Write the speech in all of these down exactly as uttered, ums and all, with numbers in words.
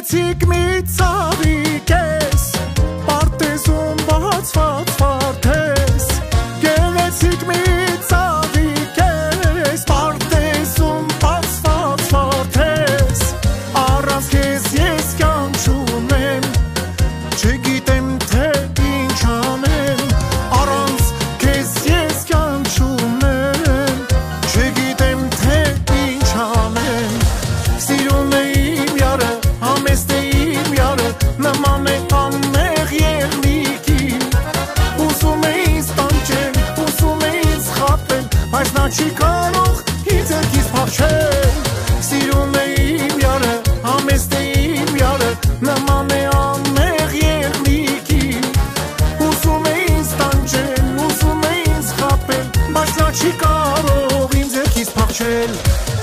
Գեղեցիկ մի ծաղիկ ես, պարտեզում բացված վարդես, գեղեցիկ մի ծաղիկ ես, պարտեզում բացված վարդես, առանց քեզ ես կյանք չունեմ, չգիտեմ թե ինչ անեմ, առանց քեզ ես կյանք չունեմ, չգիտեմ թե ինչ անեմ, սիրուն է իմ յարը, համեստ է իմ յարը, նման է անմեղ եղնիկին, ուզում է ինձ տանջել, ուզում է ինձ խաբել, բայց նա չի կարող ինձ ձեռքից փախչել, սիրուն է իմ յարը, համեստ է իմ յարը, նման է անմեղ եղնիկին, ուզում է ինձ տանջել, ուզում է ինձ խաբել, բայց նա չի կարող ինձ ձեռքից փախչել.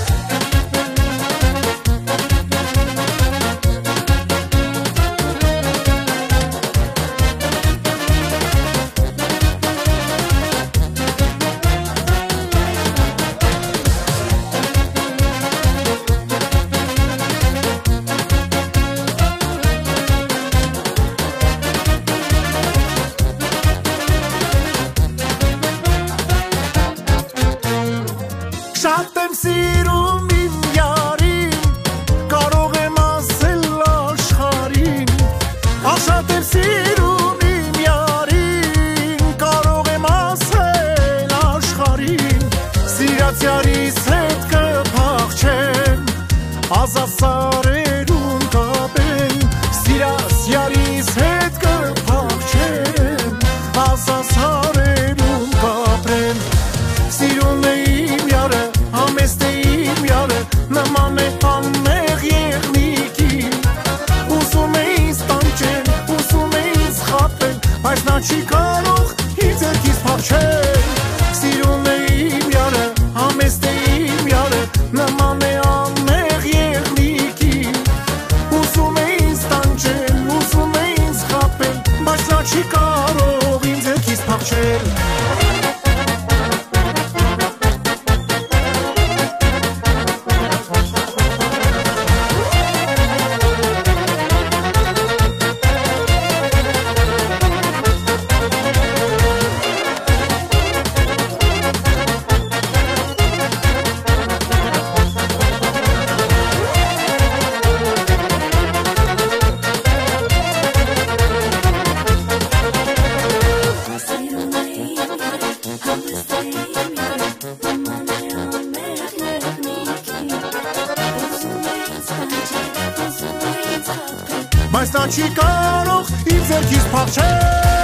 Շատ եմ սիրում իմ յարին, կարող եմ ասել աշխարհին, շատ եմ սիրում իմ յարին, կարող եմ ասել աշխարհին, սիրած յարիս հետ կփախչեմ, ազատ սարերում կապեմ, սիրած յարիս հետ կփախչեմ, ազատ սարերում կապրեմ, սիրուն է իմ յարը, համեստ է իմ յարը, նման է անմեղ եղնիկին, ուզում է ինձ տանջել, ուզում է ինձ խաբել, բայց նա չի կարող ինձ ձեռքից փախչել, սիրուն է իմ յարը, համեստ է իմ յարը, նման է անմեղ եղնիկին, ուզում է ինձ տանջել, ուզում է ինձ խաբել, բայց նա չի կարող ինձ ձեռքից փախչել. Բայց նա չի կարող ինձ ձեռքից փախչել.